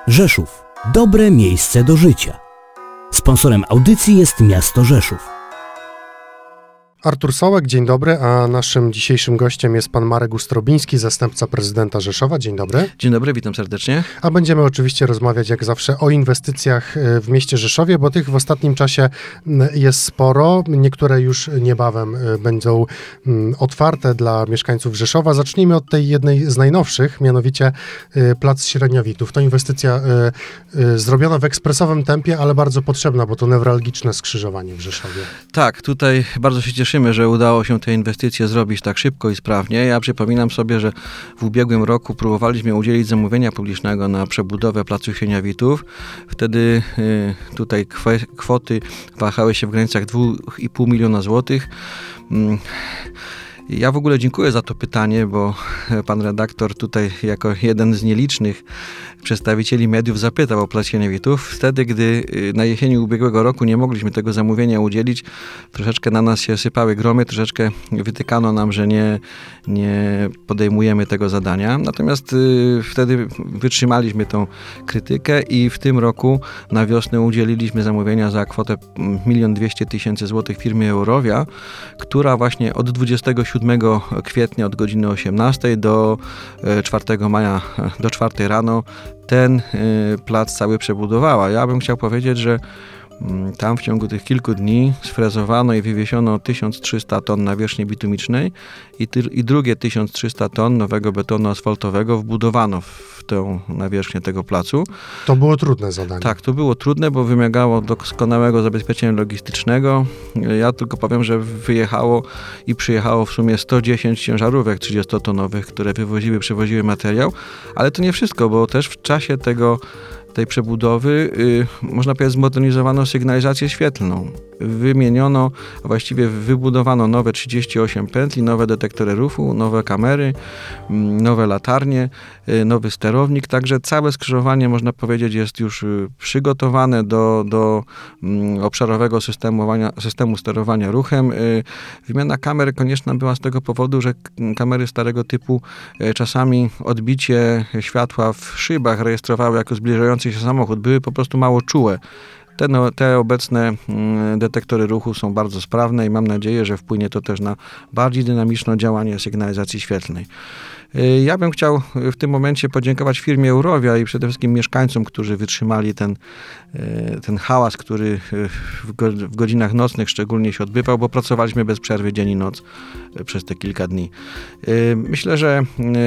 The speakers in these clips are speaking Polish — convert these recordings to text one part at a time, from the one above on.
Rzeszów. Dobre miejsce do życia. Sponsorem audycji jest miasto Rzeszów. Artur Sołek, dzień dobry, a naszym dzisiejszym gościem jest pan Marek Ustrobiński, zastępca prezydenta Rzeszowa. Dzień dobry. Dzień dobry, witam serdecznie. A będziemy oczywiście rozmawiać jak zawsze o inwestycjach w mieście Rzeszowie, bo tych w ostatnim czasie jest sporo. Niektóre już niebawem będą otwarte dla mieszkańców Rzeszowa. Zacznijmy od tej jednej z najnowszych, mianowicie Plac Średniowitów. To inwestycja zrobiona w ekspresowym tempie, ale bardzo potrzebna, bo to newralgiczne skrzyżowanie w Rzeszowie. Tak, tutaj bardzo się cieszymy, że udało się te inwestycje zrobić tak szybko i sprawnie. Ja przypominam sobie, że w ubiegłym roku próbowaliśmy udzielić zamówienia publicznego na przebudowę Placu Średniowitów. Wtedy tutaj kwoty wahały się w granicach 2,5 miliona złotych. Ja w ogóle dziękuję za to pytanie, bo pan redaktor tutaj jako jeden z nielicznych przedstawicieli mediów zapytał o Plac Średniowitów. Wtedy, gdy na jesieni ubiegłego roku nie mogliśmy tego zamówienia udzielić, troszeczkę na nas się sypały gromy, troszeczkę wytykano nam, że nie podejmujemy tego zadania. Natomiast wtedy wytrzymaliśmy tą krytykę i w tym roku na wiosnę udzieliliśmy zamówienia za kwotę 1 200 000 złotych firmie Eurovia, która właśnie od 27 kwietnia od godziny 18 do 4 maja do 4 rano ten plac cały przebudowała. Ja bym chciał powiedzieć, że tam w ciągu tych kilku dni sfrezowano i wywiesiono 1300 ton nawierzchni bitumicznej i drugie 1300 ton nowego betonu asfaltowego wbudowano w tę nawierzchnię tego placu. To było trudne zadanie. Tak, to było trudne, bo wymagało doskonałego zabezpieczenia logistycznego. Ja tylko powiem, że wyjechało i przyjechało w sumie 110 ciężarówek 30-tonowych, które przewoziły materiał, ale to nie wszystko, bo też w czasie tej przebudowy, można powiedzieć, zmodernizowano sygnalizację świetlną. Wymieniono, a właściwie wybudowano nowe 38 pętli, nowe detektory ruchu, nowe kamery, nowe latarnie, nowy sterownik, także całe skrzyżowanie, można powiedzieć, jest już przygotowane do obszarowego systemu sterowania ruchem. Wymiana kamer konieczna była z tego powodu, że kamery starego typu czasami odbicie światła w szybach rejestrowały jako zbliżający się samochód, były po prostu mało czułe. Te obecne detektory ruchu są bardzo sprawne i mam nadzieję, że wpłynie to też na bardziej dynamiczne działanie sygnalizacji świetlnej. Ja bym chciał w tym momencie podziękować firmie Eurovia i przede wszystkim mieszkańcom, którzy wytrzymali ten hałas, który w godzinach nocnych szczególnie się odbywał, bo pracowaliśmy bez przerwy dzień i noc przez te kilka dni. Myślę, że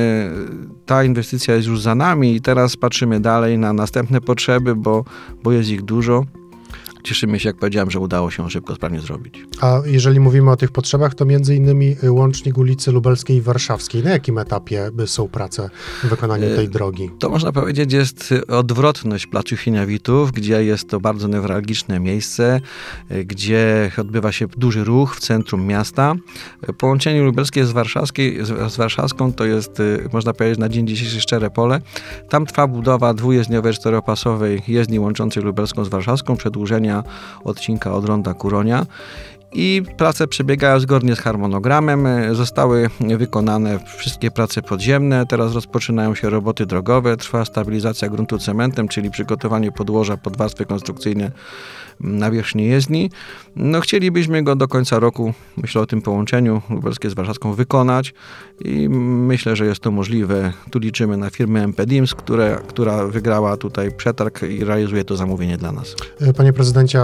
ta inwestycja jest już za nami i teraz patrzymy dalej na następne potrzeby, bo jest ich dużo. Cieszymy się, jak powiedziałem, że udało się szybko, sprawnie zrobić. A jeżeli mówimy o tych potrzebach, to między innymi łącznik ulicy Lubelskiej i Warszawskiej. Na jakim etapie są prace w wykonaniu tej drogi? To można powiedzieć jest odwrotność Placu Średniowitów, gdzie jest to bardzo newralgiczne miejsce, gdzie odbywa się duży ruch w centrum miasta. Połączenie lubelskie z warszawską to jest, można powiedzieć, na dzień dzisiejszy szczere pole. Tam trwa budowa dwujezdniowej czteropasowej jezdni łączącej lubelską z warszawską, przedłużenia odcinka od ronda Kuronia i prace przebiegają zgodnie z harmonogramem. Zostały wykonane wszystkie prace podziemne, teraz rozpoczynają się roboty drogowe, trwa stabilizacja gruntu cementem, czyli przygotowanie podłoża pod warstwy konstrukcyjne nawierzchni jezdni. Chcielibyśmy go do końca roku, myślę o tym połączeniu lubelskie z warszawską, wykonać i myślę, że jest to możliwe. Tu liczymy na firmę MPDIMS, która wygrała tutaj przetarg i realizuje to zamówienie dla nas. Panie prezydencie,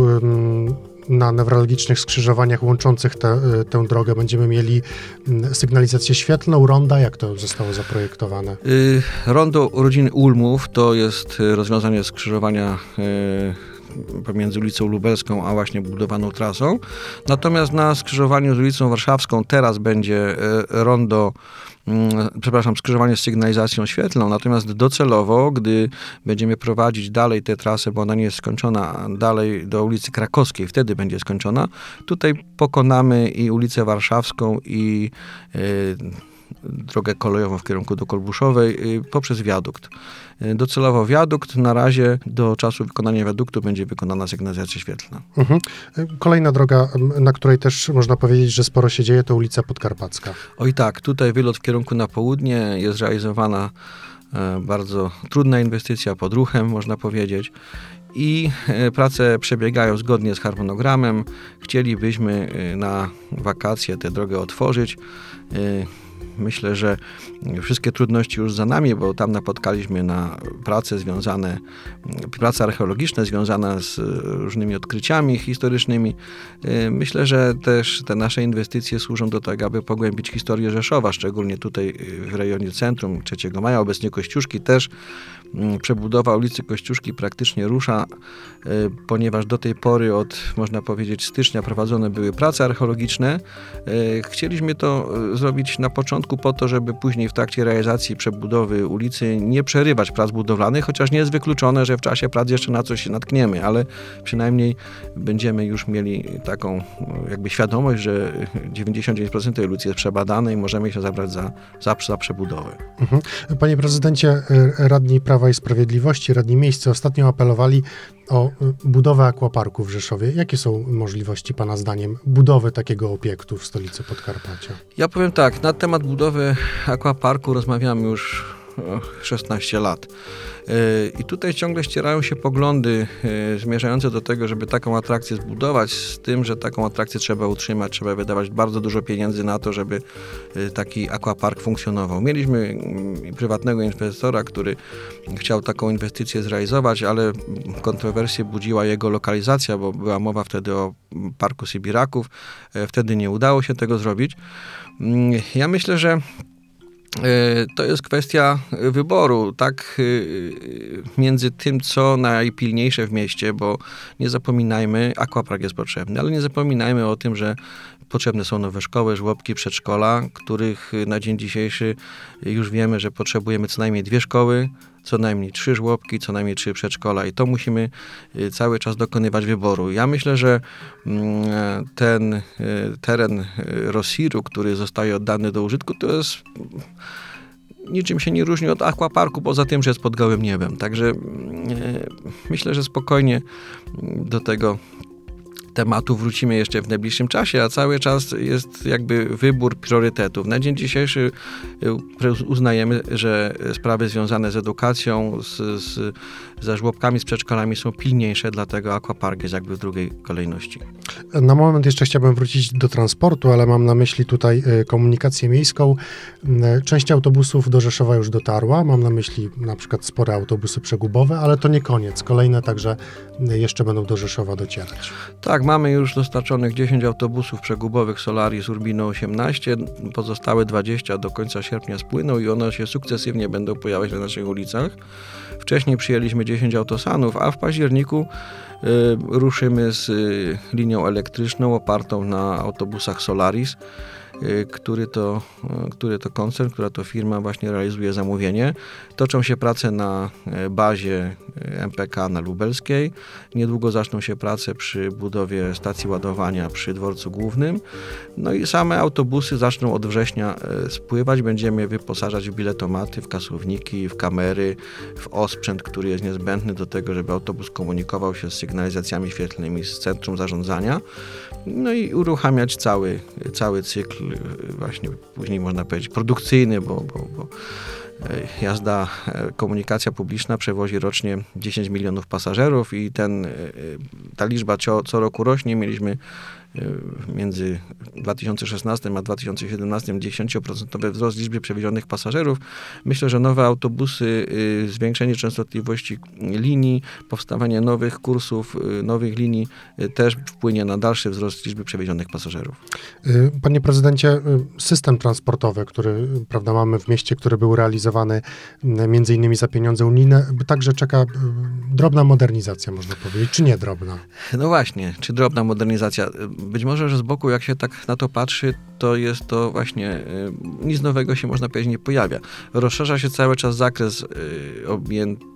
na newralgicznych skrzyżowaniach łączących tę drogę będziemy mieli sygnalizację świetlną, ronda. Jak to zostało zaprojektowane? Rondo rodziny Ulmów to jest rozwiązanie skrzyżowania pomiędzy ulicą Lubelską, a właśnie budowaną trasą. Natomiast na skrzyżowaniu z ulicą Warszawską teraz będzie skrzyżowanie z sygnalizacją świetlną, natomiast docelowo, gdy będziemy prowadzić dalej tę trasę, bo ona nie jest skończona, dalej do ulicy Krakowskiej, wtedy będzie skończona, tutaj pokonamy i ulicę Warszawską i drogę kolejową w kierunku do Kolbuszowej poprzez wiadukt. Docelowo wiadukt, na razie do czasu wykonania wiaduktu będzie wykonana sygnalizacja świetlna. Kolejna droga, na której też można powiedzieć, że sporo się dzieje, to ulica Podkarpacka. Oj tak, tutaj wylot w kierunku na południe jest realizowana Bardzo trudna inwestycja pod ruchem, można powiedzieć. I prace przebiegają zgodnie z harmonogramem. Chcielibyśmy na wakacje tę drogę otworzyć. Myślę, że wszystkie trudności już za nami, bo tam napotkaliśmy na prace archeologiczne związane z różnymi odkryciami historycznymi. Myślę, że też te nasze inwestycje służą do tego, aby pogłębić historię Rzeszowa, szczególnie tutaj w rejonie centrum 3 Maja, obecnie Kościuszki też. Przebudowa ulicy Kościuszki praktycznie rusza, ponieważ do tej pory można powiedzieć, stycznia prowadzone były prace archeologiczne. Chcieliśmy to zrobić na początku po to, żeby później w trakcie realizacji przebudowy ulicy nie przerywać prac budowlanych, chociaż nie jest wykluczone, że w czasie prac jeszcze na coś się natkniemy, ale przynajmniej będziemy już mieli taką jakby świadomość, że 99% tej ulicy jest przebadane i możemy się zabrać za przebudowę. Panie prezydencie, radni Prawa i Sprawiedliwości, radni miejscy ostatnio apelowali o budowę aquaparku w Rzeszowie. Jakie są możliwości pana zdaniem budowy takiego obiektu w stolicy Podkarpacia? Ja powiem tak, na temat budowy aquaparku rozmawiamy już 16 lat. I tutaj ciągle ścierają się poglądy zmierzające do tego, żeby taką atrakcję zbudować, z tym, że taką atrakcję trzeba utrzymać, trzeba wydawać bardzo dużo pieniędzy na to, żeby taki aquapark funkcjonował. Mieliśmy prywatnego inwestora, który chciał taką inwestycję zrealizować, ale kontrowersję budziła jego lokalizacja, bo była mowa wtedy o Parku Sybiraków. Wtedy nie udało się tego zrobić. Ja myślę, że to jest kwestia wyboru, tak, między tym, co najpilniejsze w mieście, bo nie zapominajmy, aquapark jest potrzebny, ale nie zapominajmy o tym, że potrzebne są nowe szkoły, żłobki, przedszkola, których na dzień dzisiejszy już wiemy, że potrzebujemy co najmniej 2 szkoły, co najmniej 3 żłobki, co najmniej 3 przedszkola i to musimy cały czas dokonywać wyboru. Ja myślę, że ten teren Rosiru, który zostaje oddany do użytku, to jest niczym się nie różni od aquaparku, poza tym, że jest pod gołym niebem. Także myślę, że spokojnie do tego tematu wrócimy jeszcze w najbliższym czasie, a cały czas jest jakby wybór priorytetów. Na dzień dzisiejszy uznajemy, że sprawy związane z edukacją, ze żłobkami, z przedszkolami są pilniejsze, dlatego aquapark jest jakby w drugiej kolejności. Na moment jeszcze chciałbym wrócić do transportu, ale mam na myśli tutaj komunikację miejską. Część autobusów do Rzeszowa już dotarła, mam na myśli na przykład spore autobusy przegubowe, ale to nie koniec. Kolejne także jeszcze będą do Rzeszowa docierać. Tak, mamy już dostarczonych 10 autobusów przegubowych Solaris Urbino 18, pozostałe 20 do końca sierpnia spłyną i one się sukcesywnie będą pojawiać na naszych ulicach. Wcześniej przyjęliśmy 10 autosanów, a w październiku ruszymy z linią elektryczną opartą na autobusach Solaris, który to koncern, która to firma właśnie realizuje zamówienie. Toczą się prace na bazie MPK na Lubelskiej. Niedługo zaczną się prace przy budowie stacji ładowania przy dworcu głównym. No i same autobusy zaczną od września spływać. Będziemy wyposażać w biletomaty, w kasowniki, w kamery, w osprzęt, który jest niezbędny do tego, żeby autobus komunikował się z sygnalizacjami świetlnymi z centrum zarządzania. No i uruchamiać cały cykl właśnie później można powiedzieć produkcyjny, bo komunikacja publiczna przewozi rocznie 10 milionów pasażerów i ta liczba co roku rośnie. Mieliśmy między 2016 a 2017 10% wzrost liczby przewiezionych pasażerów. Myślę, że nowe autobusy, zwiększenie częstotliwości linii, powstawanie nowych kursów, nowych linii też wpłynie na dalszy wzrost liczby przewiezionych pasażerów. Panie prezydencie, system transportowy, który mamy w mieście, który był realizowany między innymi za pieniądze unijne, także czeka drobna modernizacja, można powiedzieć, czy nie drobna? No właśnie, czy drobna modernizacja? Być może, że z boku, jak się tak na to patrzy, to jest to właśnie, nic nowego się, można powiedzieć, nie pojawia. Rozszerza się cały czas zakres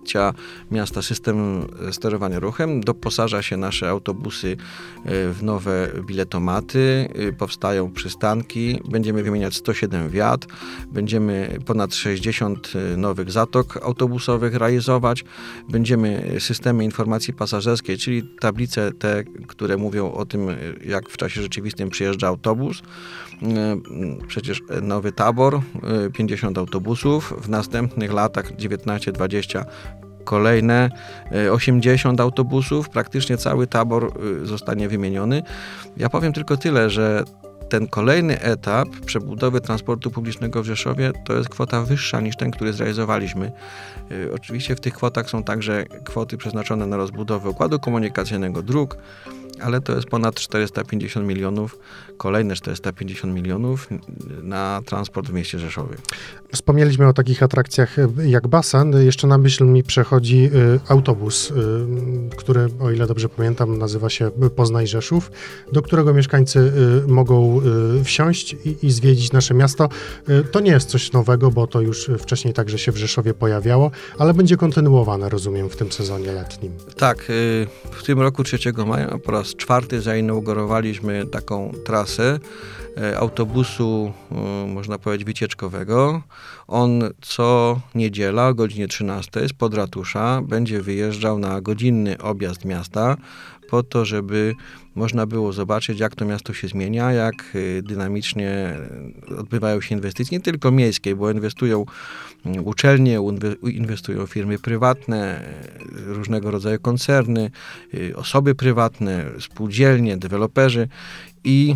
miasta system sterowania ruchem, doposaża się nasze autobusy w nowe biletomaty, powstają przystanki, będziemy wymieniać 107 wiat, będziemy ponad 60 nowych zatok autobusowych realizować, będziemy systemy informacji pasażerskiej, czyli tablice te, które mówią o tym, jak w czasie rzeczywistym przyjeżdża autobus. Przecież nowy tabor, 50 autobusów, w następnych latach 19-20 kolejne 80 autobusów, praktycznie cały tabor zostanie wymieniony. Ja powiem tylko tyle, że ten kolejny etap przebudowy transportu publicznego w Rzeszowie to jest kwota wyższa niż ten, który zrealizowaliśmy. Oczywiście w tych kwotach są także kwoty przeznaczone na rozbudowę układu komunikacyjnego, dróg, ale to jest ponad 450 milionów, kolejne 450 milionów na transport w mieście Rzeszowie. Wspomnieliśmy o takich atrakcjach jak basen. Jeszcze na myśl mi przechodzi autobus, który, o ile dobrze pamiętam, nazywa się Poznaj Rzeszów, do którego mieszkańcy mogą wsiąść i zwiedzić nasze miasto. To nie jest coś nowego, bo to już wcześniej także się w Rzeszowie pojawiało, ale będzie kontynuowane, rozumiem, w tym sezonie letnim. Tak, w tym roku 3 maja po raz 4 zainaugurowaliśmy taką trasę autobusu, można powiedzieć, wycieczkowego. On co niedziela o godzinie 13 spod ratusza będzie wyjeżdżał na godzinny objazd miasta po to, żeby można było zobaczyć, jak to miasto się zmienia, jak dynamicznie odbywają się inwestycje, nie tylko miejskie, bo inwestują uczelnie, inwestują firmy prywatne, różnego rodzaju koncerny, osoby prywatne, spółdzielnie, deweloperzy i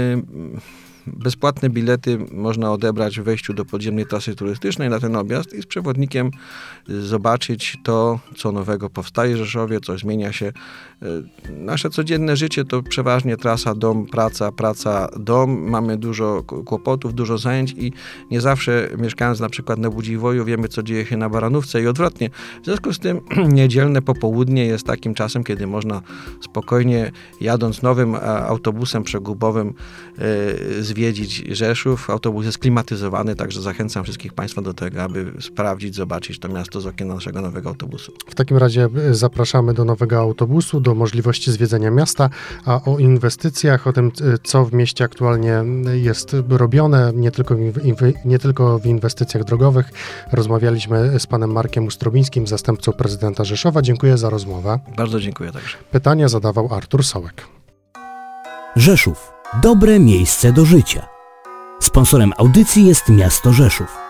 bezpłatne bilety można odebrać w wejściu do podziemnej trasy turystycznej na ten objazd i z przewodnikiem zobaczyć to, co nowego powstaje w Rzeszowie, co zmienia się. Nasze codzienne życie to przeważnie trasa dom, praca, praca, dom. Mamy dużo kłopotów, dużo zajęć i nie zawsze mieszkając na przykład na Budziwoju wiemy, co dzieje się na Baranówce i odwrotnie. W związku z tym niedzielne popołudnie jest takim czasem, kiedy można spokojnie jadąc nowym autobusem przegubowym zwiedzić Rzeszów. Autobus jest klimatyzowany, także zachęcam wszystkich Państwa do tego, aby sprawdzić, zobaczyć to miasto z okien naszego nowego autobusu. W takim razie zapraszamy do nowego autobusu, do możliwości zwiedzenia miasta, a o inwestycjach, o tym, co w mieście aktualnie jest robione, nie tylko w inwestycjach drogowych, rozmawialiśmy z panem Markiem Ustrobińskim, zastępcą prezydenta Rzeszowa. Dziękuję za rozmowę. Bardzo dziękuję także. Pytania zadawał Artur Sołek. Rzeszów. Dobre miejsce do życia. Sponsorem audycji jest miasto Rzeszów.